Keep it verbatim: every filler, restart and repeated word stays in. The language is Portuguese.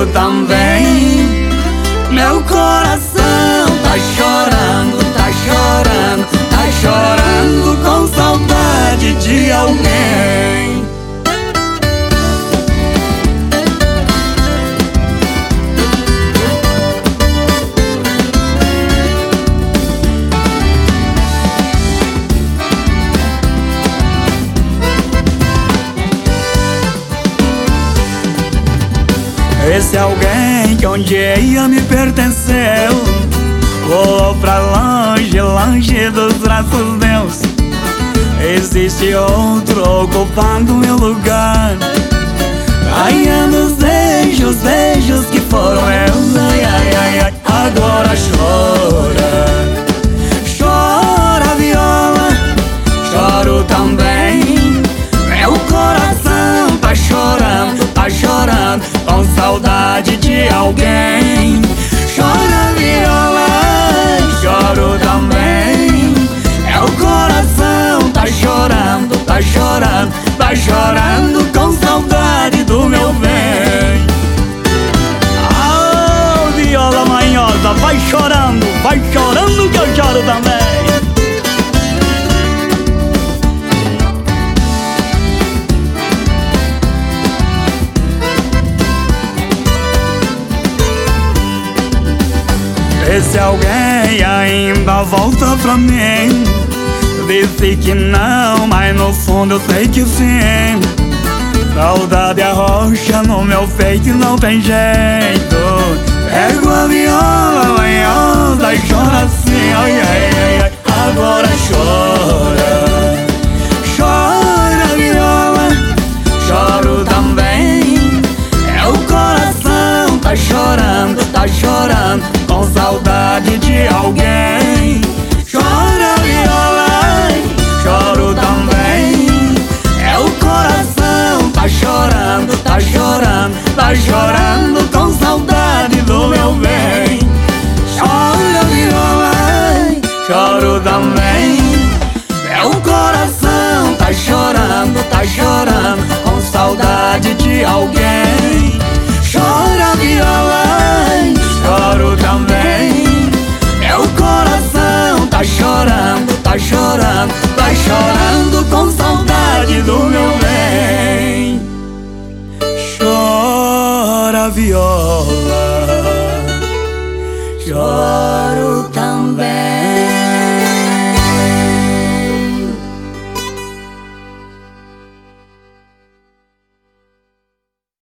também. Meu coração tá chorando, tá chorando, tá chorando com saudade de alguém. Esse alguém que um dia me pertenceu voou pra longe, longe dos braços meus. Existe outro ocupando meu lugar, ganhando os beijos, beijos que foram meus. Ai, ai, ai, ai. Agora chora, chora viola, choro também. Meu coração tá chorando, tá chorando com saudade de alguém. Chora viola, choro também. Meu coração tá chorando, tá chorando, tá chorando com saudade do meu bem. Ah, viola manhosa, vai chorando, vai chorando que eu choro também. Esse alguém ainda volta pra mim. Disse que não, mas no fundo eu sei que sim. Saudade arrocha no meu peito e não tem jeito. Pego a viola manhosa e chora assim. Ai, ai, ai, ai. Agora chora, chora viola, choro também. Meu coração tá chorando, tá chorando com saudade de alguém. Chora viola, choro também. Meu coração tá chorando, tá chorando, tá chorando com saudade do meu bem. Chora viola, choro também. Meu coração tá chorando, tá chorando com saudade de alguém.